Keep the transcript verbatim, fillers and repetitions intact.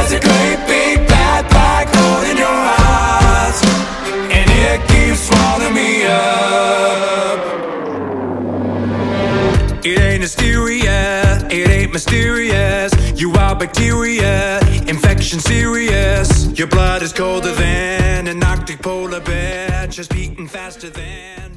There's a great big bad black hole in your eyes, and it keeps swallowing me up. It ain't hysteria, it ain't mysterious. You are bacteria, infection serious. Your blood is colder than an Arctic polar bear, just beating faster than